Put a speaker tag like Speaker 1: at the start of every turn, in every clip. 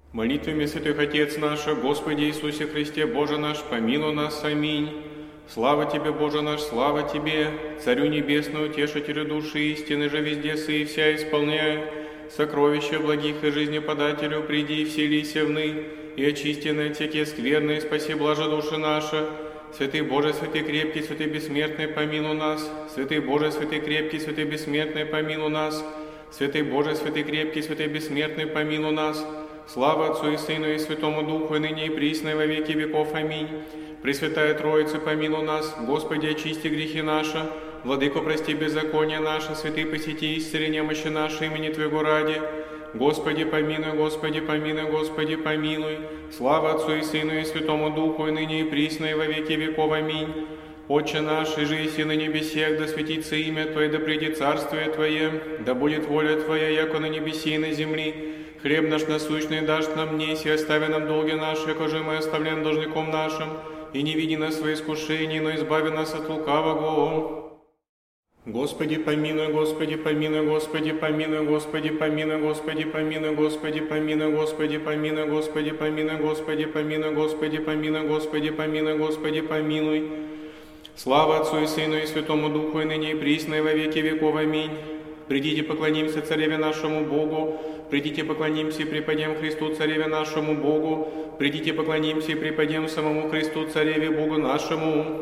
Speaker 1: Молитвами святых Отец наш, Господи Иисусе Христе, Боже наш, помилуй нас, аминь. Слава Тебе, Боже наш, слава Тебе, Царю Небесному, Утешителю души истины же везде сы и вся исполняя, сокровища благих и жизнеподателю, приди и вселися вны, и очисти на всякие скверные, спаси блажа души наша. Святый Боже, святый крепкий, святый бессмертный, помилуй нас. Святый Боже, святый крепкий, святый бессмертный, помилуй нас. Святый Боже, святый крепкий, святый бессмертный, помилуй нас. Слава Отцу и Сыну и Святому Духу, и ныне и присно, и во веки веков. Аминь. Пресвятая Троица, помилуй нас. Господи, очисти грехи наши. Владыко, прости беззаконие наше. Святый, посети исцели немощи наши имени Твоего ради. Господи, помилуй, Господи, помилуй, Господи, помилуй. Слава Отцу и Сыну и Святому Духу, и ныне и присно, и во веки веков. Аминь. Отче наш, и же еси на небесех, да светится имя Твое, да придет царствие Твое, да будет воля Твоя, яко на небеси и на земли. Хлеб наш насущный дашь нам днесь, и остави нам долги наши, яко же мы оставляем должником нашим, и не веди нас в свои искушения, но избави нас от лукавого. Господи, помилуй, Господи, помилуй, Господи, помилуй, Господи, помилуй, Господи, помилуй, Господи, помилуй, Господи, помилуй, Господи, помилуй, Господи, помилуй, Господи, помилуй, Господи, помилуй, Господи, помилуй. Слава Отцу и Сыну и Святому Духу, и ныне и присно, и во веки веков. Аминь. Придите, поклонимся Цареве нашему Богу, придите, поклонимся и преподем Христу Цареве нашему Богу, придите, поклонимся и преподем самому Христу Цареве Богу нашему.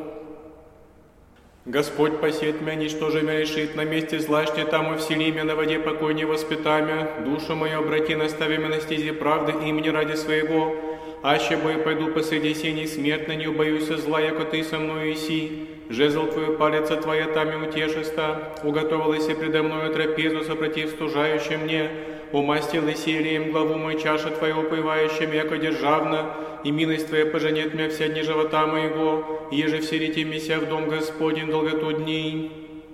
Speaker 1: Господь посет мя, ничтоже мя решит, на месте злачне там и всели мя, на воде покой не воспитамя, душу мою обрати, настави мя на стези правды имени ради своего. Аще бой пойду посреди сеней смертно, не убоюся зла, яко ты со мною иси. Жезл твою палица твоя там и утешиста. Уготовилась и предо мною трапезу, сопротив стужающим мне. Умастил Исирием главу мой, чаша твоя упоевающим, яко державна. И милость твоя поженет меня вся дни живота моего. Еже всерите меня в дом Господень долготу дней.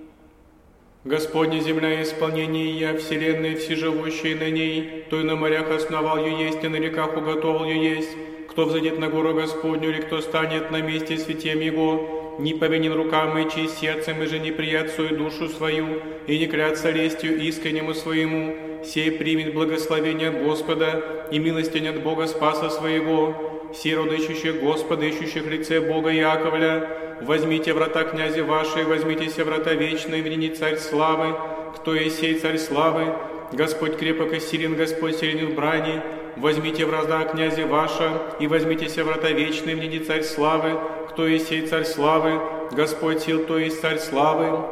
Speaker 1: Господня земля и исполнение я, вселенная всеживущие на ней, то и на морях основал ее есть, и на реках уготовал ее есть. Кто взойдет на гору Господню, или кто станет на месте святем Его, не повинен рукам и честь сердцем, и же не прият свою душу свою, и не клятся лестью искреннему своему, сей примет благословение от Господа, и милостень от Бога Спаса своего. Все роды ищущих Господа, ищущих лице Бога Яковля, возьмите врата князя ваши, возьмитеся врата вечные, врени царь славы. Кто есть сей царь славы? Господь крепок и силен, Господь силен в брани. Возьмите врата князя ваша, и возьмитеся врата вечные, врени царь славы. Кто есть сей царь славы? Господь сил, то есть царь славы.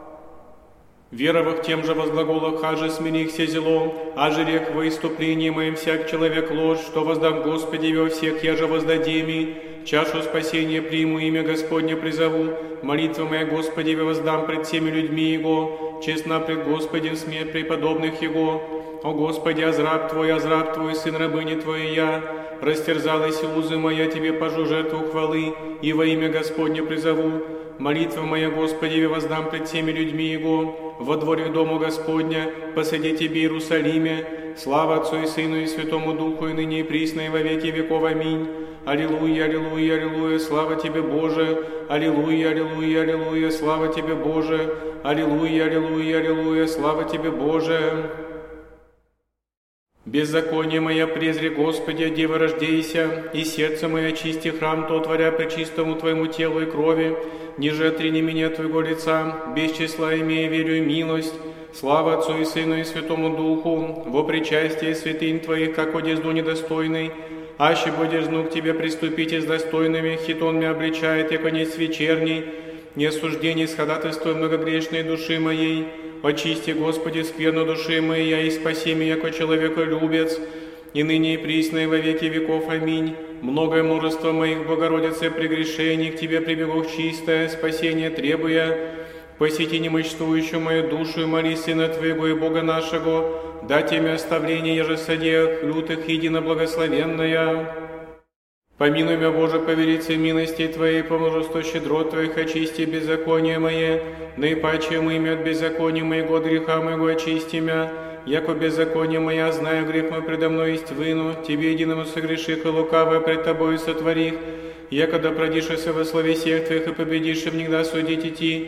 Speaker 1: Веровых тем же возглаголах, аже смирихся зело, аже рек во иступлении моим всяк человек ложь, что воздам Господи во всех, я же воздадеми. Чашу спасения приму, имя Господне призову, молитва моя Господи воздам пред всеми людьми Его, честно пред Господем смерть преподобных Его. О Господи, азраб Твой, сын рабыни Твоей я, растерзалась узы моя, Тебе пожу жертву хвалы, и во имя Господне призову. Молитва моя Господи воздам пред всеми людьми Его, во дворе дому Господня, посади Тебе Иерусалиме. Слава Отцу и Сыну и Святому Духу, и ныне и присно, и во веки веков. Аминь. Аллилуйя, аллилуйя, аллилуйя, слава Тебе, Боже. Аллилуйя, аллилуйя, аллилуйя, слава Тебе, Боже. Аллилуйя, аллилуйя, аллилуйя, слава Тебе, Боже. Беззаконие моя презри, Господи, от девы рождейся, и сердце мое очисти, храм то творя пречистому Твоему телу и крови, ниже отрини меня от Твоего лица, без числа имея верю и милость. Слава Отцу и Сыну и Святому Духу, во причастие святынь Твоих, как одежду недостойный, аще бодежну к Тебе приступите с достойными, хитон меня обличает, и конец вечерний, не осуждение с ходатайством многогрешной души моей. Очисти, Господи, скверну души моей, и спаси меня, яко человеколюбец, и ныне и присно, и во веки веков. Аминь. Многое множество моих, Богородице, прегрешений, к Тебе прибегу чистое, спасение требуя. Посети немощствующую мою душу, и моли Сына Твоего и Бога нашего, дать им оставление, еже содеях лютых едино благословенная. Помилуй меня, Боже, по велице милости Твоей, по множеству щедрот Твоих, очисти беззаконие мое, наипаче имя от беззакония моего, от греха моего очисти мя, яко беззаконие моя, знаю, грех мой предо мной есть выну, Тебе единому согреших и лукавое пред Тобою сотворих, якогда продишься во славе всех Твоих и победишь, и внегда судить идти,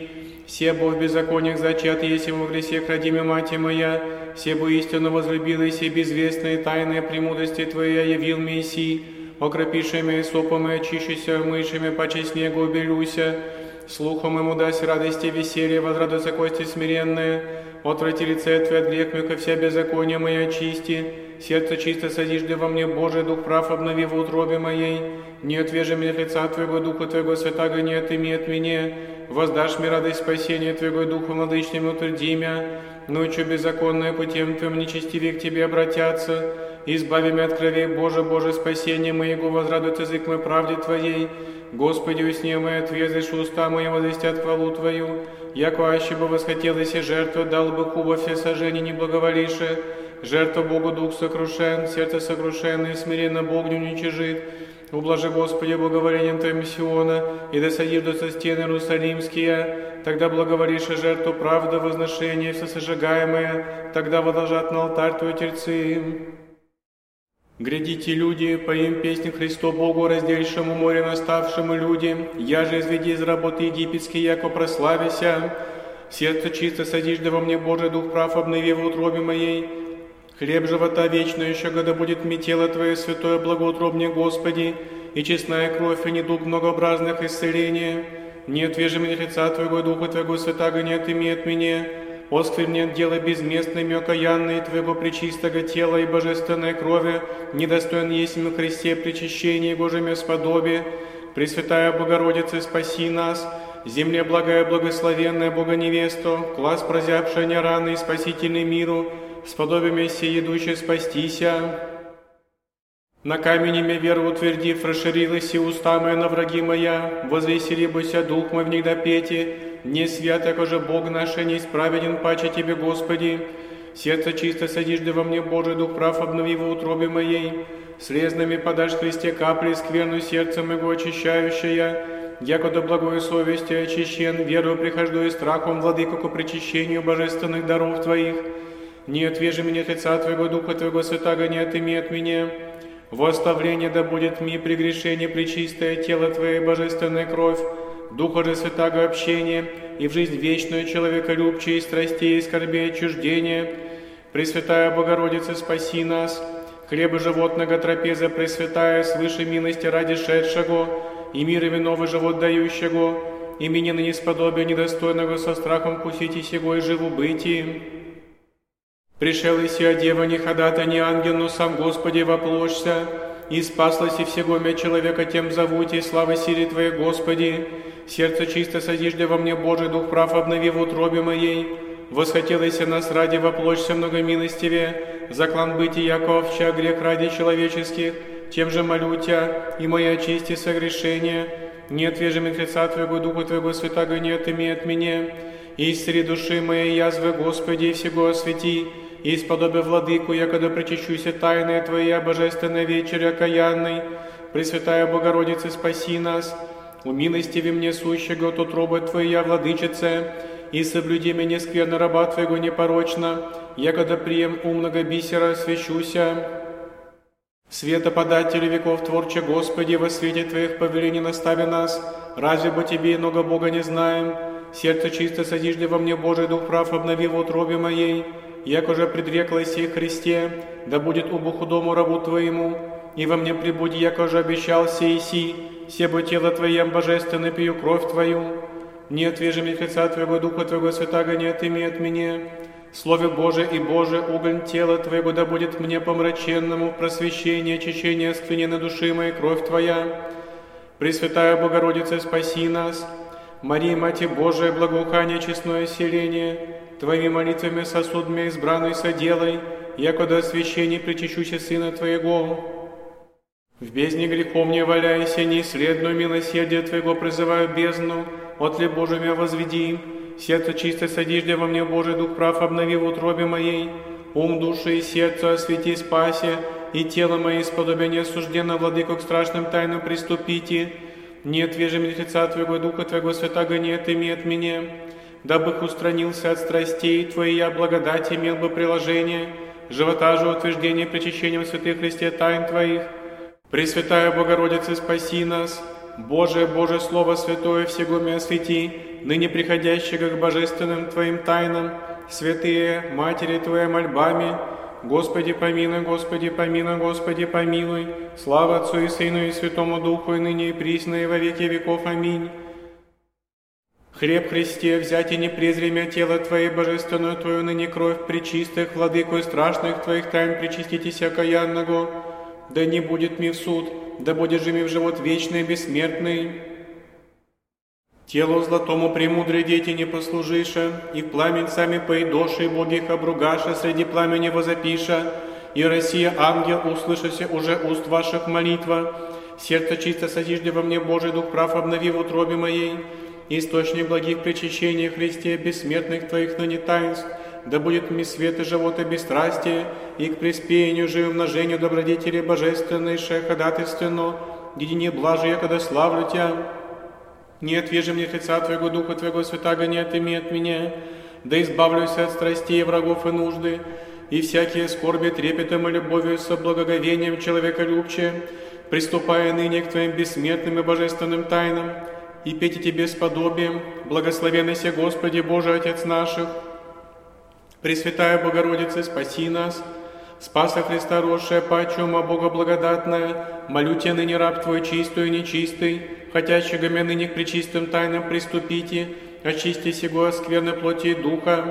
Speaker 1: Все бо в беззакониях зачат, если во грехах родиме мать моя, все бо истинно возлюбила, все безвестные тайные премудрости Твоя явил Мессии, окропишими сопом и очищуся, мышами почти снегу убелюся, слухом ему дасть радости веселье, возрадуются кости смиренные, отврати лице Твое от грех мой, ко вся беззакония моя очисти, сердце чисто содижды во мне, Божий Дух прав обнови в утробе моей, не отвежи меня от лица Твоего, Духа Твоего святаго не отыми от меня, воздашь мне радость спасения Твоего, Духа владычным утверди мя, ночью беззаконное путем Твоим нечестивее к Тебе обратятся, избави меня от крови, Боже, спасение моего, возрадует язык мой правде Твоей, Господи, усне мой отвезешь, уста мои возвестят хвалу Твою, яко аще бы восхотелось и жертву, дал бы хуба все сожжения не благоволивши, жертва Богу дух сокрушен, сердце сокрушенное, смиренно Бог не уничижит. Ублажи, Господи, благоволением Твоим Сиона, и да содержатся стены Иерусалимские, тогда благоволишь жертву правды, возношение всесожигаемое, тогда возложат на алтарь Твой терцы. Грядите, люди, поим песнь Христу Богу, разделившему море наставшему люди, я же изведи из работы египетской, яко прославися, сердце чисто содижда во мне, Божий Дух прав обнови в утробе моей, хлеб живота вечного еще года будет мне тело Твое святое благоутробне, Господи, и честная кровь, и недуг многообразных исцеления. Не отвежи меня лица Твоего, Духа Твоего святаго не отыми от меня. Оскверни от дела безместными, окаянные Твоего пречистого тела и божественной крови, недостоин есть мы Христе причащение Божьему сподобие. Пресвятая Богородица, спаси нас, земле благая благословенная Бога невесту, класс прозябшая не рано и спасительный миру, сподобие сей идущий спастися. На камень имя веру утвердив, расширилась и уста моя на враги моя, возвеселибося дух мой в них допети, не свят, яко же Бог наш, не исправеден, паче Тебе, Господи. Сердце чисто содижды во мне, Божий Дух прав обнови в утробе моей, слезными подашь Христе капли, скверну сердце моего очищающая, яко до благой совести очищен, верою прихожду и страхом, владыку к причащению божественных даров Твоих. Не отвежи меня от лица Твоего, Духа Твоего святаго не отыми от меня. Во оставление да будет ми прегрешение пречистое тело Твое, божественная кровь, Духа же святаго общение, и в жизнь вечную человеколюбче и страстей, и скорбей отчуждения. Пресвятая Богородица, спаси нас, хлеба животного трапеза пресвятая, свыше милости ради шедшего, и мир и виновый живот дающего, и меня на несподобие недостойного со страхом вкусите сего и живу бытии. Пришел и сия дева не ходата, не ангел, но сам Господи воплощся, и спаслась и всего мя человека тем зовуте, слава силе Твоей, Господи. Сердце чисто содижда во мне, Божий Дух прав обнови в утробе моей. Восхотелось нас ради воплощся многомилостивее, заклан бытия, яко овча грех ради человеческих, тем же молю Тя, и мои очисти согрешения. Не отвежи мне лица Твоего, Духа Твоего святаго не отыми от меня. И исцели души моей язвы, Господи, и всего освети, и исподоби владыку, якогда причащуся тайная Твоя, божественная вечеря окаянной. Пресвятая Богородица, спаси нас, умилостиви мне сущего от утробы Твоя, владычице, и соблюди меня скверно раба Твоего непорочно, якогда прием умного бисера свящуся. Светоподателю веков творче, Господи, во свете Твоих повелений настави нас, разве бы Тебе иного Бога не знаем? Сердце чисто содижди во мне, Божий Дух прав обнови в утробе моей, яко же предреклась сей Христе, да будет убу худому рабу Твоему, и во мне прибуди, яко же обещал сей си, себо тело Твоем божественное пью кровь Твою. Не отвежи мне лица Твоего, Духа Твоего святаго не отыми от меня. Слове Божие и Божие уголь тела Твоего да будет мне помраченному просвещение, очищение оскверненной души моей, кровь Твоя. Пресвятая Богородица, спаси нас. Мария, Мать Божия, благоухание, честное селение, Твоими молитвами сосуд мне избранный соделай, якогда освящение причащуся Сына Твоего. В бездне грехом не валяйся, неисследную милосердие Твоего призываю бездну, отли Божию меня возведи, сердце чисто содижди во мне, Божий Дух прав обнови в утробе моей, ум, души и сердце освети, спаси, и тело мое исподобие неосужденно, владыку к страшным тайнам приступите. Не отвежи мне лица Твоего, Духа Твоего святаго не отыми от меня, дабы устранился от страстей Твоей, благодать имел бы приложение, живота же утверждение причащением святых Христе тайн Твоих. Пресвятая Богородица, спаси нас, Боже, Боже, Слово Святое всего мя освети, ныне приходящего к божественным Твоим тайнам, святые Матери Твоей мольбами, Господи помилуй, Господи помилуй, Господи помилуй, слава Отцу и Сыну и Святому Духу, и ныне и присно, и во веки веков. Аминь. Хлеб Христе, взять и не презри мя тело Твое, божественную Твою, ныне кровь пречистых, владыку и страшных Твоих тайн, причиститесь окаянного, да не будет ми в суд, да будет же ми в живот вечный и бессмертный. Телу златому премудрые дети не послужиша, и в пламень сами поедоши, и богих обругаша, среди пламени возопиша, и Россия, ангел, услышася уже уст ваших молитва, сердце чисто созижди во мне, Божий Дух прав обнови в утробе моей, источник благих причащений Христе, бессмертных Твоих ныне таинств, да будет ми свет и живот и бесстрастие, и к приспеянию же и умножению добродетели божественной, ходатайственно, едине блажия, когда славлю Тебя. Не отвежи мне лица Твоего, Духа Твоего Святаго, не отыми от меня, да избавлюсь от страстей, врагов и нужды, и всякие скорби трепетом и любовью со благоговением человеколюбче, приступая ныне к Твоим бессмертным и божественным тайнам, и пейте Тебе с подобием, благословенный се Господи Боже, Отец наших, Пресвятая Богородица, спаси нас, Спаса Христа, росшая пачума, Бога благодатная, молю Тебя ныне раб Твой чистый и нечистый, хотящего мя ныне к пречистым тайнам приступите, очисти сего скверной плоти и духа,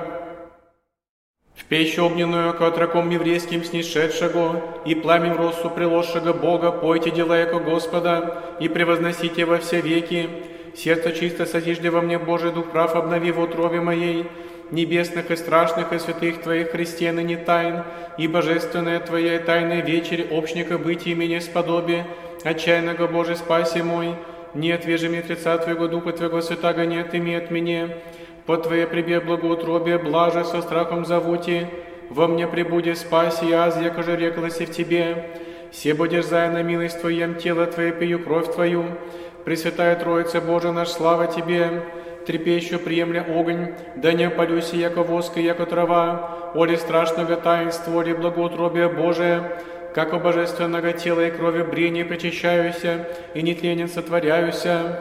Speaker 1: в пещу огненную, к отроком еврейским снишедшего, и пламень в росу приложшего Бога, пойте дела яко Господа, и превозносите во все веки, сердце чисто созижди во мне, Божий Дух прав обнови в утробе моей, небесных и страшных и святых Твоих Христе ныне тайн, и божественная Твоя и тайная вечерь, общника бытия меня сподобие, отчаянного Боже спаси мой, не отвежи мне от лица Твоего, Духа Твоего Святаго, не отыми от меня, по Твое прибе благоутробие, блаже со страхом зовути, во мне прибуди спаси, аз, яко же реклась и в Тебе, все будешь зая на милость Твоем, тело Твое пью кровь Твою, Пресвятая Троица Божия наш, слава Тебе, трепещу приемля огонь, да не опалюся, яко воск и яко трава, оли страшного таинства, оли благоутробия Божия, как у божественного тела и крови брения причащаюся, и нетленен сотворяюся.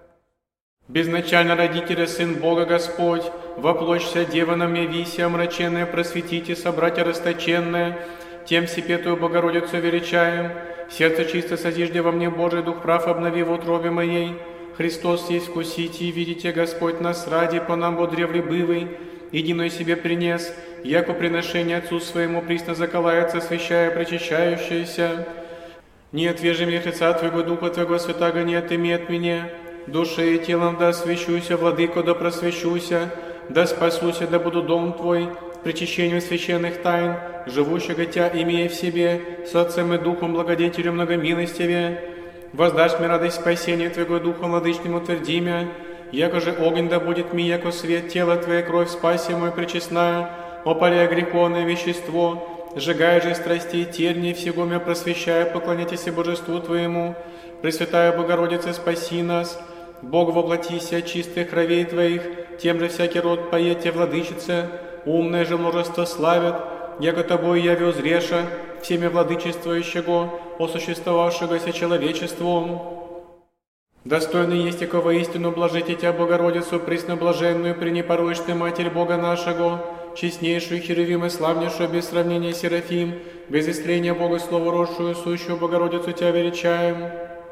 Speaker 1: Безначально родителя, Сын Бога Господь, воплощся дева на мне вися, омраченная, просветите, собратья расточенная, тем Всепетую Богородицу величаем, сердце чисто созижди во мне, Божий Дух прав обнови в утробе моей, Христос есть вкусите и видите, Господь нас ради, по нам бодревли бывый, единой себе принес, яко приношение Отцу Своему присно заколается, освящая причащающееся. Не отвежи мне лица Твоего, Духа Твоего Святаго, не отыми от меня, душой и телом да освящуся, Владыко, да просвещуся, да спасуся, да буду дом Твой, причащением священных тайн, живущего Тя, имея в себе, с Отцем и Духом благодетелю многомилостивее, воздашь мне радость спасения Твоего Духа, владычным утверди мя, яко же огонь да будет ми, яко свет тела Твоя, кровь спаси мой пречестная, опаляя греховное вещество, сжигая же страстей тернии, всего мя просвещая, поклоняйтесь Божеству Твоему, Пресвятая Богородица, спаси нас, Бог воплотися от чистых кровей Твоих, тем же всякий род поете, Владычице, умное же множество славят, яко Тобой я узреша, всеми владычествующего, осуществовавшегося человечеством. Достойно есть яко воистину блажите Тебя, Богородицу, пресноблаженную, пренепорочную Матерь Бога нашего, честнейшую Херувим и славнейшую без сравнения Серафим, без истления Бога словоросшую, сущую Богородицу Тебя величаем.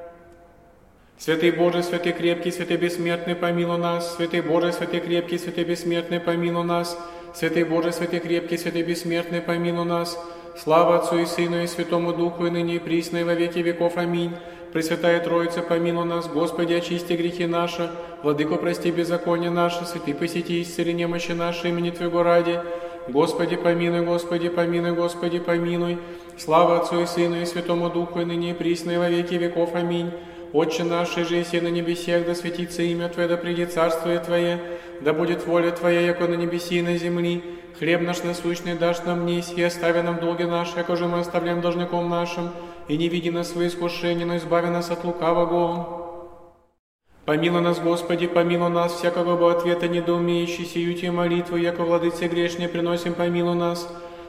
Speaker 1: Святый Боже, святый крепкий, святый бессмертный, помилуй нас. Святый Боже, святый крепкий, святый бессмертный, помилуй нас. Святый Боже, святый крепкий, святый бессмертный, помилуй нас. Слава Отцу и Сыну и Святому Духу, и ныне и присно, и во веки веков. Аминь. Пресвятая Троица, помилуй нас. Господи, очисти грехи наши. Владыко, прости беззаконие наше. Святый, посети, исцели немощи наши имени Твоего ради. Господи, помилуй, Господи, помилуй, Господи, помилуй. Слава Отцу и Сыну и Святому Духу, и ныне и присно, и во веки веков. Аминь. Отче наш, же еси на небесех, да светится имя Твое, да придет царствие Твое, да будет воля Твоя, яко на небеси и на земли. Хлеб наш насущный дашь нам днесь, и остави нам долги наши, яко же мы оставляем должником нашим, и не веди нас в свои искушения, но избави нас от лукавого. Помилуй нас, Господи, помилуй нас, всякого бы ответа недоумеющий, сию Тебе молитву, яко владыце грешне приносим, помилуй нас.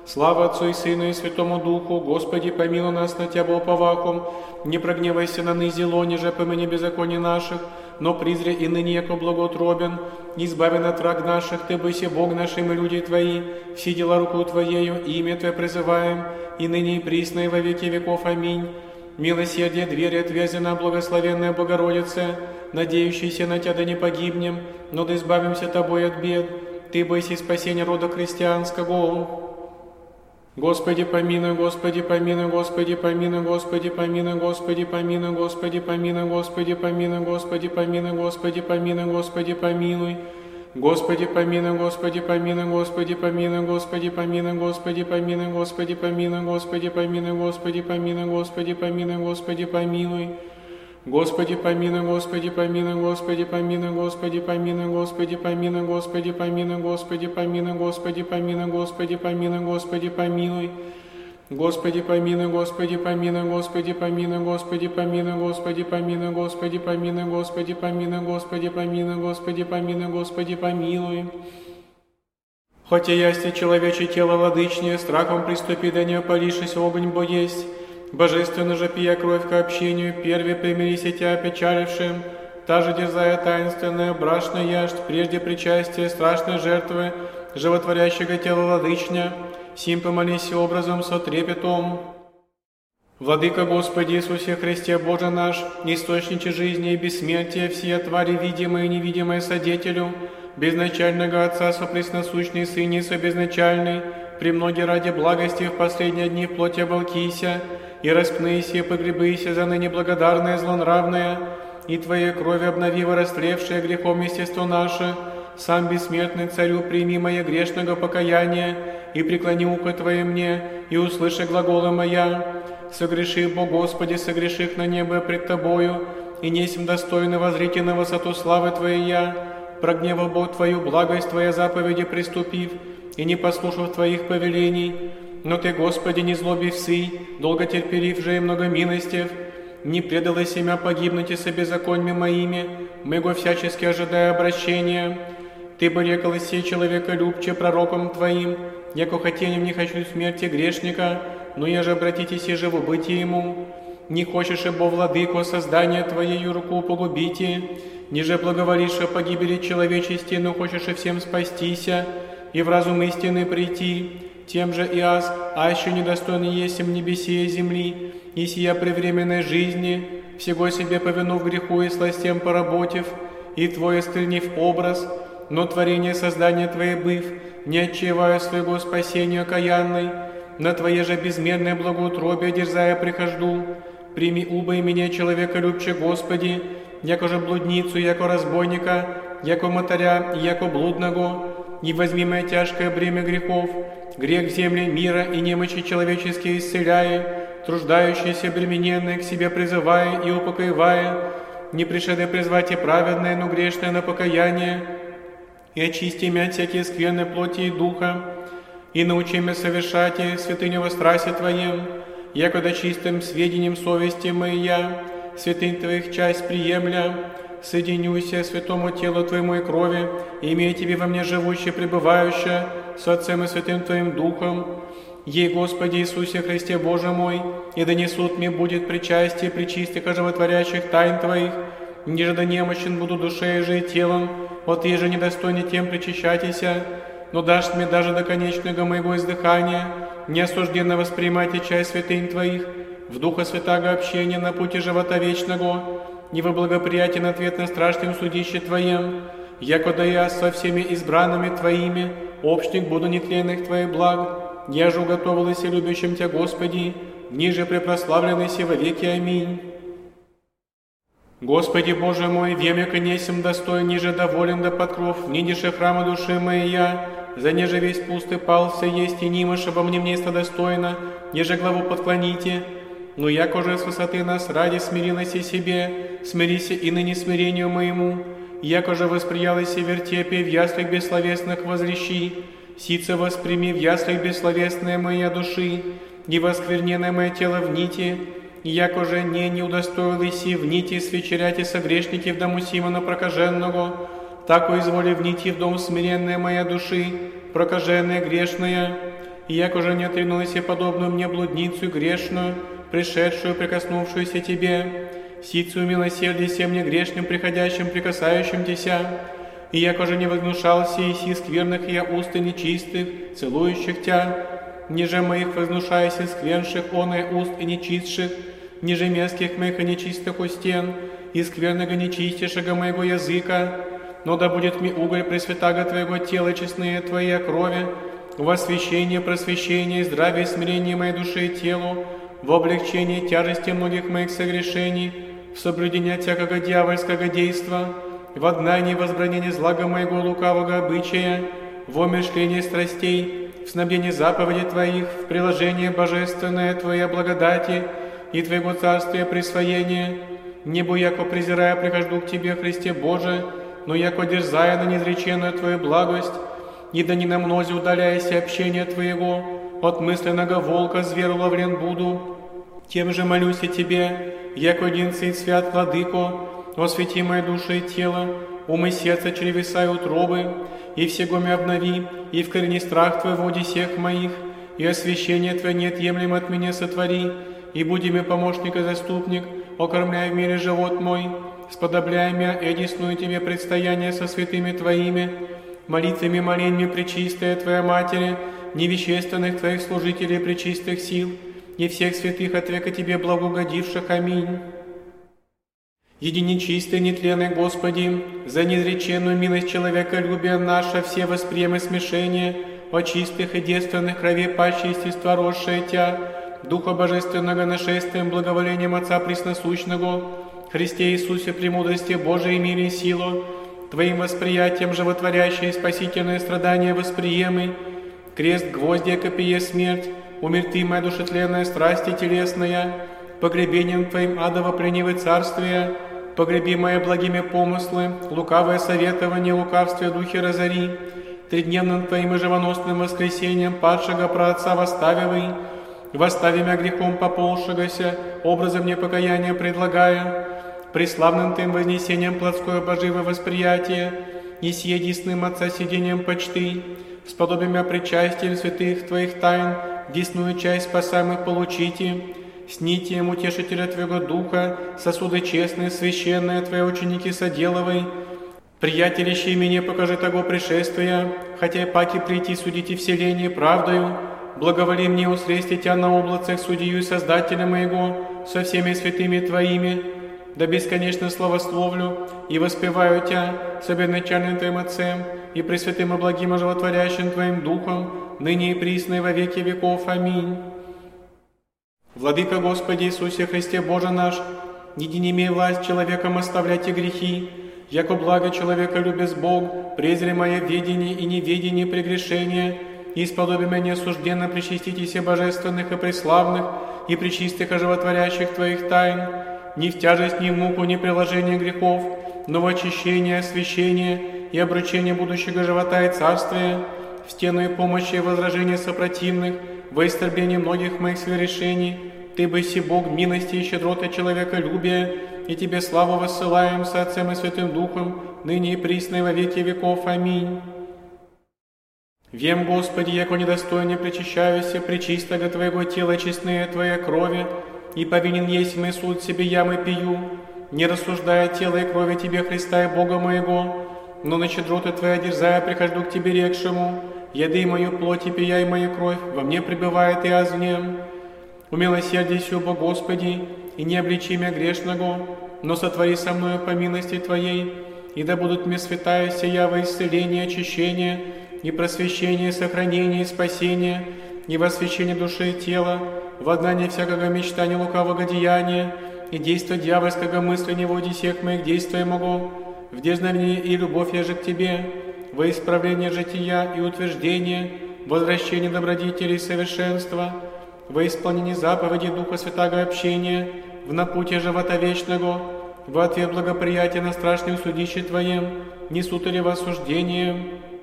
Speaker 1: Слава Отцу и Сыну и Святому Духу, Господи, помилуй нас на Тебя уповахом, не прогневайся на ныне зело, ниже помяни беззаконий наших, но призри и ныне яко благоутробен, избави от враг наших, Ты быси Бог нашим и люди Твои, все дела руку Твоею, имя Твое призываем, и ныне и присно и во веки веков. Аминь. Милосердие двери отверзена, благословенная Богородица, надеющийся на Тебя да не погибнем, но да избавимся Тобой от бед. Ты быси спасение рода христианского. Господи помилуй, Господи помилуй, Господи помилуй, Господи помилуй, Господи помилуй, Господи помилуй, Господи помилуй, Господи помилуй, Господи помилуй, Господи помилуй. Господи помилуй, Господи помилуй, Господи помилуй, Господи помилуй, Господи помилуй, Господи помилуй, Господи помилуй, Господи помилуй, Господи помилуй, Господи помилуй. Господи помилуй, Господи помилуй, Господи помилуй, Господи помилуй, Господи помилуй, Господи помилуй, Господи помилуй, Господи помилуй, Господи помилуй, Господи помилуй. Господи помилуй, Господи помилуй, Господи помилуй, Господи помилуй, Господи помилуй, Господи помилуй, Господи помилуй, Господи помилуй, Господи помилуй, Господи помилуй. Хотя ясти человече тело владычнее, страхом приступи, да не опалишись, огонь бо есть. Божественно же пия кровь к общению, перве примирись и тебя опечалившим, та же дерзая таинственная, брашная яшт, прежде причастия, страшной жертвы, животворящего тела владычня, сим помолись образом со трепетом. Владыка Господи Иисусе Христе, Боже наш, источниче жизни и бессмертия, все твари видимые и невидимые содетелю, безначального Отца сопресносущный Сыне собезначальный, премноги ради благости в последние дни в плоти оболкися, и распнися, и погребися за ныне благодарное злонравное, и Твоей крови обновива растлевшее грехом естество наше, сам бессмертный Царю прими мое грешного покаяния, и преклони ухо Твое мне, и услыши глаголы моя. Согреши, Бо Господи, согреших на небо пред Тобою, и несем достойно возрите на высоту славы Твоей я, прогневав Бог Твою благость Твоя заповеди приступив, и не послушав Твоих повелений. Но Ты, Господи, не злобив сы, долго терпелив же и много милостив, не предала семя погибнуть и со беззаконьми моими, мы всячески ожидая обращения. Ты бы рекал и сей человека любче пророком Твоим, яко хотением не хочу смерти грешника, но я же обратитесь и живу бытие ему. Не хочешь, и бо владыко создание Твоею руку погубите, ниже благоволишь о погибели человечести, но хочешь и всем спастися, и в разум истины прийти. Тем же и аз, аще недостойный есим небесе и земли, и сия превременной жизни, всего себе повинув греху и сластям поработив, и Твой искренив образ, но творение создания Твое быв, не отчаивая своего спасения окаянной, на Твое же безмерное благоутробие дерзая прихожду, прими убо и меня человека любче, Господи, яко же блудницу, яко разбойника, яко мотаря, яко блудного, и возьми мое тяжкое бремя грехов, грех в земле мира и немощи человеческие исцеляя, труждающиеся бремененные к себе призывая и упокоивая, не пришеды призвать и праведное, но грешное на покаяние, и очисти мя всякие скверной плоти и духа, и научи меня совершать святыню во страсти Твоем, якогда чистым сведением совести моя, святынь Твоих часть приемля, соединюся святому телу Твоему и крови, и имея Тебе во мне живущее, пребывающее, с Отцем и Святым Твоим Духом, ей, Господи Иисусе Христе, Боже мой, и донесут мне будет причастие причистых оживотворящих тайн Твоих, ниже да немощен буду душею же и телом, вот еже недостойный тем причащайтеся, но дашь мне даже до конечного моего издыхания, не осужденно воспринимать и часть святынь Твоих, в Духа Святаго общения на пути живота вечного, не во благоприятен ответ на страшном судище Твоем, якода я со всеми избранными Твоими, общник буду нетленных Твоих благ, я же уготовилась и любящим Тебя, Господи, ниже препрославленный во веки. Аминь. Господи Боже мой, вемя несем достоин, ниже доволен да подкров, ниже храма души моей я, за неже весь пусты пал, все есть и нимыш, обо мне место достойно, неже главу подклоните, но яко же с высоты нас ради смирилась и себе, смирися и ныне смирению моему, яко же восприялась и вертепие в яслях бессловесных возрещи, сице восприми в яслях бессловесное моя души, и воскверненное мое тело в нити, яко же не удостоилась и в нити свечерять и согрешники в дому Симона прокаженного, тако изволи в нити в дом смиренная моя души, прокаженная грешная, и як уже не отринулась я подобную мне блудницу грешную, пришедшую, прикоснувшуюся тебе, сицу милосердие мне грешным, приходящим, прикасающимся, и як уже не возгнушался иси скверных я уст и нечистых, целующих тя, ниже моих вознушаясь сквернших оное уст и нечистших, ниже мерзких моих и нечистых устен, и скверного нечистейшего моего языка, но да будет ми уголь пресвятаго Твоего тела, честные Твоя крови, в освящение, просвещение, здравие, смирение моей души и телу, в облегчение тяжести многих моих согрешений, в соблюдение всякого дьявольского действа, в отгнании и возбранении злага моего лукавого обычая, в умершлении страстей, в снабдении заповедей Твоих, в приложении божественное Твоей благодати и Твоего царствия присвоения, небо яко презирая прихожду к Тебе, Христе Боже, но яко дерзая на неизреченную Твою благость, и да не на мнозе удаляясь общения Твоего, от мысленного волка зверу ловлен буду. Тем же молюсь и Тебе, яко единственный свят Владыко, освети мои души и тело, ум и сердце, чревеса и утробы, и всего ми обнови, и вкорени страх Твой в воде всех моих, и освящение Твое неотъемлемо от меня сотвори, и буди ми помощник и заступник, окормляй в мире живот мой, сподобляй меня эдисную Тебе предстояние со святыми Твоими, молитвами моленьми пречистая Твоя Матери, невещественных Твоих служителей пречистых сил, и всех святых от века Тебе благоугодивших. Аминь. Единечистый, нетленный Господи, за неизреченную милость человеколюбия наше все восприемы смешение от чистых и девственных кровей паще естества росшее Тя, Духа Божественного нашествием, благоволением Отца Пресносущного, Христе Иисусе, премудрости Божией, мире и силу, Твоим восприятием животворящее спасительное страдание восприемы, крест, гвоздья, копие, смерть, умертвимая душетленная страсть и телесная, погребением Твоим адово пленивы царствия, погребимое благими помыслы, лукавое советование, лукавствие духе разори, тридневным Твоим и живоносным воскресением падшего праотца восставивый, восставимя грехом поползшегося, образом непокаяния предлагая, преславным Твоим вознесением плотское боживое восприятие, и с единственным Отца сидением почты, сподобимя причастием святых Твоих тайн, десную часть спасаемых получите, с нитием утешителя Твоего Духа, сосуды честные, священные Твои ученики соделывай, приятелищи меня покажи того пришествия, хотя и паки прийти судите вселение правдою, благоволи мне усрести Тя на облацах судью и Создателя моего, со всеми святыми Твоими, да бесконечно славословлю и воспеваю Тя, соберначальным Твоим Отцем и пресвятым и благим и животворящим Твоим Духом, ныне и присно и во веки веков. Аминь. Владыка Господи Иисусе Христе Боже наш, ниди не имей власть человеком оставлять и грехи, яко благо человека любез Бог, презри мое ведение и неведение прегрешения, и сподоби меня осужденно причаститесь божественных и преславных, и пречистых и животворящих Твоих тайн, ни в тяжесть, ни в муку, ни приложение грехов, но в очищение, освящение и обручение будущего живота и царствия, в стену и помощи и возражения сопротивных, во исторблении многих моих свершений, Ты быси Бог милости и щедроты человеколюбия, и Тебе славу воссылаем с Отцем и Святым Духом, ныне и присно и во веки веков. Аминь. Вем, Господи, яко недостойно причащаюся пречистого Твоего тела честные Твоей крови, и повинен есть мой суд себе ямы пью, не рассуждая тело и крови Тебе, Христа и Бога моего, но на щедроты Твоя дерзая прихожу к Тебе рекшему, еды мою плоть и пия и мою кровь, во мне пребывает и аз в нем. Умилосердись, оба Господи, и не обличи меня грешного, но сотвори со мною по милости Твоей, и да будут мне святая сия во исцеление, очищение, и просвещение, сохранение и спасение, и во освящение души и тела, в отгнание всякого мечтания лукавого деяния, и действа дьявольского мысли не води всех моих действий могу, в дерзновение и любовь я же к Тебе, во исправление жития и утверждение, возвращение добродетелей и совершенства, во исполнение заповедей Духа Святаго общения, в напутье живота вечного, в ответ благоприятия на страшном судище Твоем, несут ли в осуждение.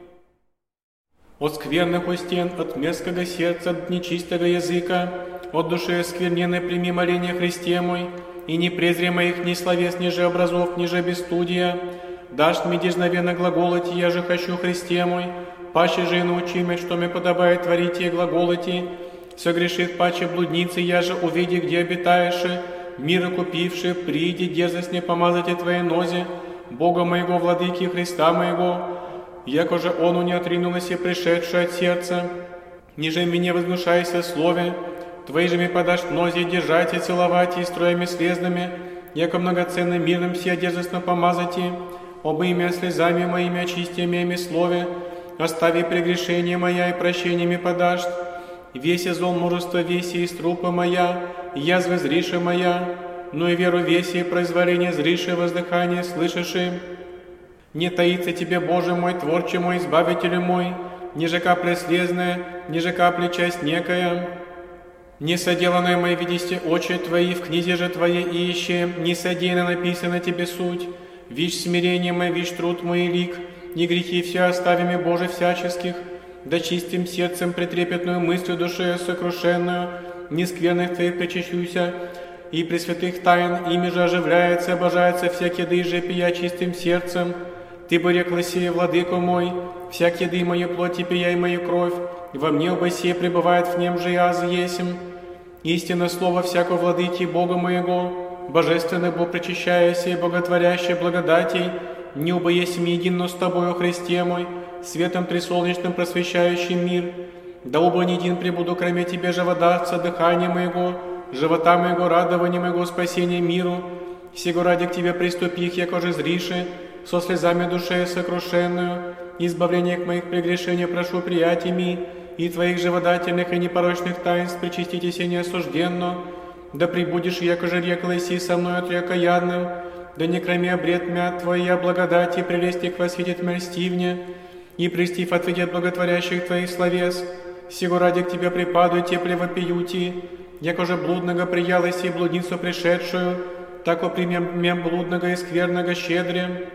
Speaker 1: От скверных устен, от мерзкого сердца, от нечистого языка, от души оскверненной прими моление Христе мой, и не презри моих ни словес, ни же образов, ни же бесстудия, дашь мне дерзновенно глаголать, я же хочу, Христе мой, паче же и научи меня, что мне подобает творить и глаголоти. Согрешит паче блудницы, я же увиди, где обитаешь, мира купивши, приди, дерзость не помазать и твоей нозе, Бога моего, владыки Христа моего, яко же ону не отринулось и пришедшее от сердца, ниже меня вознушайся слове, твои же мне подашь нозе, держать и целовать, и строями слезными, яко многоценным мирным сия дерзостно помазать, оба имя слезами моими очистиями слове, остави прегрешение моя и прощениями подашь, весе зол множество веси и струпа моя, язвы зриша моя, но и веру веси и произволение зриша воздыхание слышиши. Не таится тебе, Боже мой, Творче мой, Избавитель мой, ниже капля слезная, ниже капля часть некая. Не соделанное мои видисте очи твои, в книзе же твоей ище, не содеяно написано тебе суть. Вишь смирение мое, вишь труд мой лик, не грехи все оставим и Боже всяческих, да чистым сердцем претрепетную мыслью душе сокрушенную, не скверных твоих причащуся, и при святых тайн ими же оживляется, обожается всякие дыжи, пия чистым сердцем. Ты бы рекла сие, владыко мой, всякие ды мою плоть и пия и мою кровь, во мне оба сие пребывает в нем же и аз есим. Истинно слово всякого владыки Бога моего, божественный Бог причащаяся и боготворящий благодатей, не оба есим едино с тобою, Христе мой, светом присолнечным просвещающим мир, да оба не един пребуду, кроме тебе, живодавца, дыхания моего, живота моего, радования моего, спасения миру, сего ради к тебе приступих, яко же зриши, со слезами души сокрушенную, избавление к моих прегрешений прошу приятиями, и твоих живодательных и непорочных таинств причаститесь и неосужденно, да прибудешь, яко же рекла иси со мною трекаянным, да не кроме обред мя твоя благодати, прелести к восхитит мстивне, и престив отведет благотворящих твоих словес, сего ради к тебе припаду и тепле вопиюти, яко же блудного приялась и блудницу пришедшую, тако примем мя блудного и скверного щедре.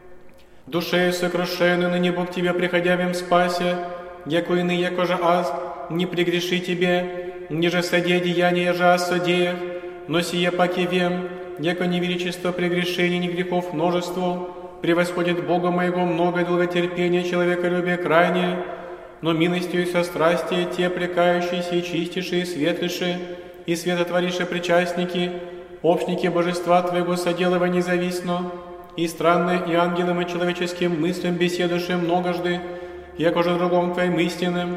Speaker 1: Душею сокрушенную, ныне Бог тебя приходявим спасе, яко ины, яко же аз, не прегреши тебе, ниже содея деяния же аз содеях, но сие паки вем, яко невеличество прегрешений, ни грехов множество, превосходит Бога моего много долготерпения, человеколюбие крайнее, но милостью и сострастие те прекающиеся и чистейшие, и светлейшие, и светотворишие причастники, общники божества Твоего соделова независно, и странные, и ангелам, и человеческим мыслям беседующим многожды, яко же другом Твоим истинным.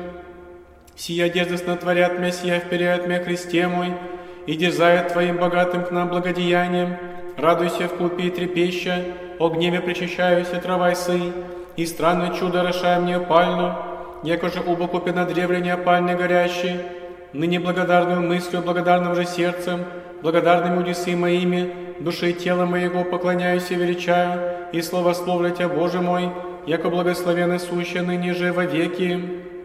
Speaker 1: Сия дерзостно творят мя, сия вперяют мя Христе мой, и дерзает Твоим богатым к нам благодеянием, радуйся в купе и трепеща, о гневе причащаюся, травай сы, и странное чудо рошай мне пальну, яко же оба купе на древле опальны горящие, ныне благодарную мыслью, благодарным же сердцем, благодарными удесы моими, души и тела моего поклоняюсь и величаю, и славословлю Тебя, Боже мой, яко благословенный суще ныне же во веки.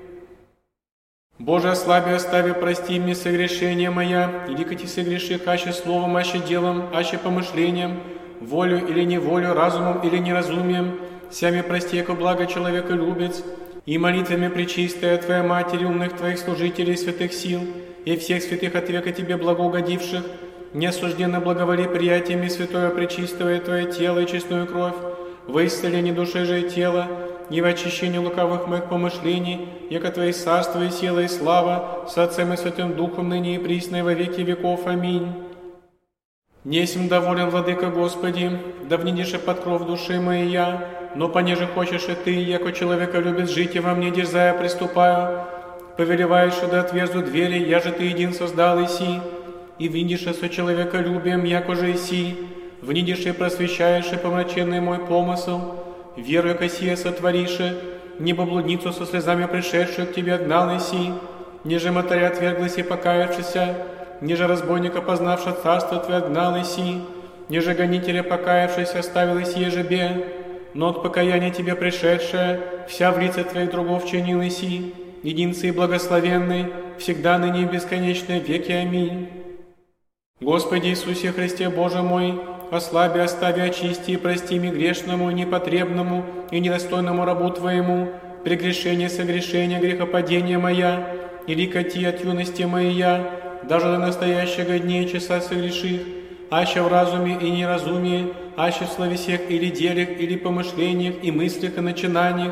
Speaker 1: Боже, ослаби, остави, прости мне согрешения моя, или коти согреши, аще словом, аще делом, аще помышлением, волю или неволю, разумом или неразумием, сями прости, яко благо человека любец, и молитвами пречистая Твоя Матери, умных Твоих служителей, святых сил, и всех святых от века Тебе благоугодивших, неосужденно благоволи приятиями святое пречистое Твое тело и честную кровь, во исцеление души же и тела, и в очищении лукавых моих помышлений, яко Твои царство и сила и слава, с Отцем и Святым Духом ныне и присно и во веки веков. Аминь. Несем доволен, Владыка Господи, да внидише под кров души моей я, но понеже хочешь и Ты, яко человека любит жить, и во мне дерзая приступаю, повелеваешь, да отверзу двери, я же Ты един создал иси, и внидише со человеколюбием, яко же иси, внидише просвещаешь и помраченный мой помысл, верою косия сотворише, небо блудницу со слезами пришедшую к Тебе отгнал иси, ниже мотаря отверглась и покаявшися, ниже разбойника познавши царство Твое отгнал иси, ниже гонителя покаявшись оставил иси ежебе, но от покаяния Тебе пришедшая, вся в лице Твоих другов чинил иси, единцы и благословенный, всегда ныне и бесконечные веки. Аминь. Господи Иисусе Христе, Боже мой, ослаби, остави, очисти и прости ми грешному, непотребному и недостойному рабу Твоему, прегрешение, согрешение, грехопадение моя, или коти от юности моей я, даже до настоящего дня и часа согреших, аще в разуме и неразумии, аще в словесях или делях, или помышлениях и мыслях и начинаниях,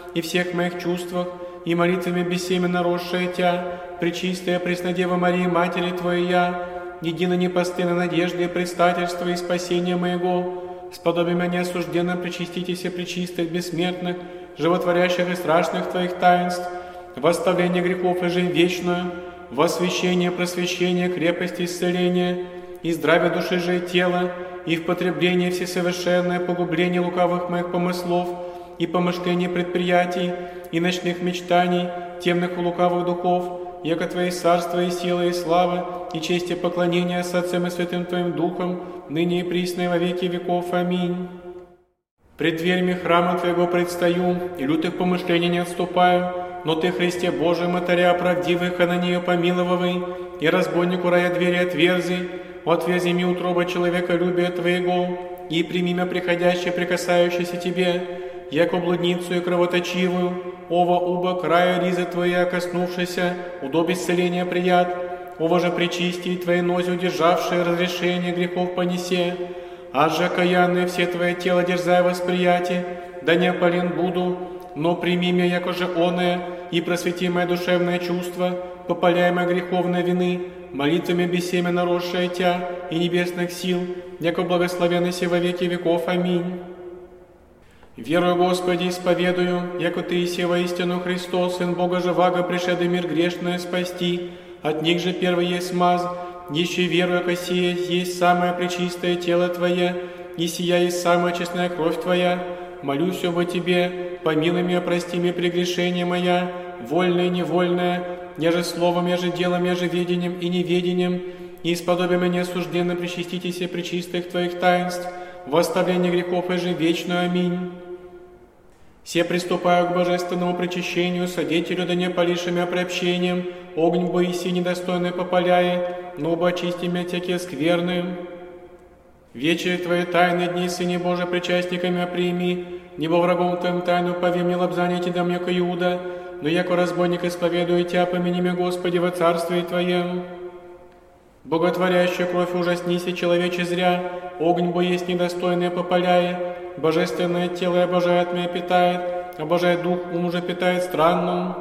Speaker 1: и всех моих чувствах, и молитвами бессеменно росшая Тя, Пречистая Преснодева Мария, Матери Твоей я, едино непостыдной надежды и предстательства и спасения моего, сподоби меня осужденно причаститесь и пречистых, бессмертных, животворящих и страшных Твоих таинств, в оставление грехов и жизнь вечную, в освящение, просвещение, крепость, исцеление, и здравие души же и тела, и в потребление всесовершенное погубление лукавых моих помыслов, и помышление предприятий, и ночных мечтаний, темных и лукавых духов, яко Твои царство и сила и слава, и честь и поклонение с Отцем и Святым Твоим Духом, ныне и присно и во веки веков. Аминь. Пред дверями храма Твоего предстаю, и лютых помышлений не отступаю, но Ты, Христе Божий, Матеря правдивых, а на нее помиловавый, и разбойнику рая двери отверзи, отверзи ми утроба человеколюбия Твоего, и прими мя приходящее, прикасающееся Тебе, яко блудницу и кровоточивую, ова уба края ризы Твоя, коснувшися, удоб исцеления прият, ова же причисти Твоей нозе удержавшие разрешение грехов понесе, аж же окаянные все Твое тело дерзая восприятие, да не опален буду, но прими меня, яко же оное, и просвети мое душевное чувство, попаляемое греховной вины, молитвами бессеменно росшая Тя и небесных сил, яко благословенный се во веки веков. Аминь. Верую, Господи, исповедую, яко Ты исе воистину Христос, Сын Бога живаго, пришедший мир грешное спасти, от них же первый есть маз, еще верую, яко сие есть самое пречистое тело Твое, и сия есть самая честная кровь Твоя. Молюсь обо Тебе, помилуй меня, прости мне прегрешение моя, вольное и невольное, я словом, я делом, я ведением и неведением, и исподоби меня осужденно причаститесь и пречистых Твоих таинств, в оставление грехов и же вечную. Аминь. Все приступаю к божественному причащению, содетелю да не полиши мя приобщением, огонь боиси недостойный попаляй, но оба очисти мя теке скверным. Вечери Твои тайны дни, Сыне Божий, причастниками прими, небо врагом Твоим тайну пови мне лобзаните да мне Иуда, но яко разбойник исповедую Тя, помяни меня, Господи, во Царстве Твоем. Боготворящую кровь ужаснися, человече зря, огонь бо есть недостойное попаляя, божественное тело обожает меня питает, обожает дух ум уже питает странным.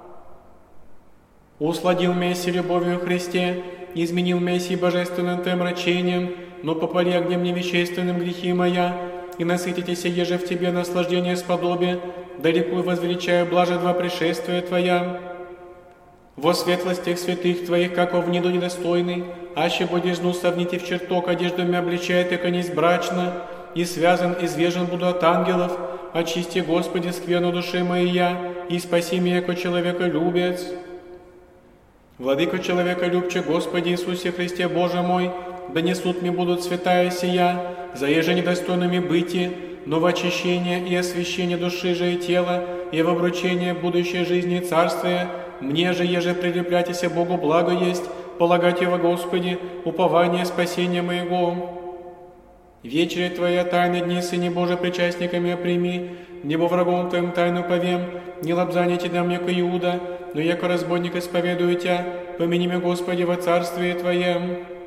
Speaker 1: Усладил меня си любовью Христе, изменил меня си божественным Твоим рачением, но попали огнем невещественным грехи моя, и насытитесь еже в Тебе наслаждение сподобие, далеко возвеличаю блажедва пришествия Твоя. Во светлостях святых Твоих, как в ниду недостойный, аще бодежну сравните в чертог, одежду меня обличает, яко несть брачно, и связан, извежен буду от ангелов, очисти, Господи, скверну души моей я, и спаси меня, яко человеколюбец. Владыко человеколюбче, Господи Иисусе Христе Боже мой, да несут мне будут святая сия, заеже недостойными быти, но в очищение и освящение души же и тела, и в обручение будущей жизни и царствия, мне же, еже прилепляйтеся Богу благо есть, полагать его, Господи, упование спасения моего. Вечери Твоя тайны дни, Сыне Божий, причастниками прими, небо врагом Твоим тайну повем, не лобзаните да мне Иуда, но яко разбойник исповедую Тя, помяни меня, Господи, во Царстве Твоем.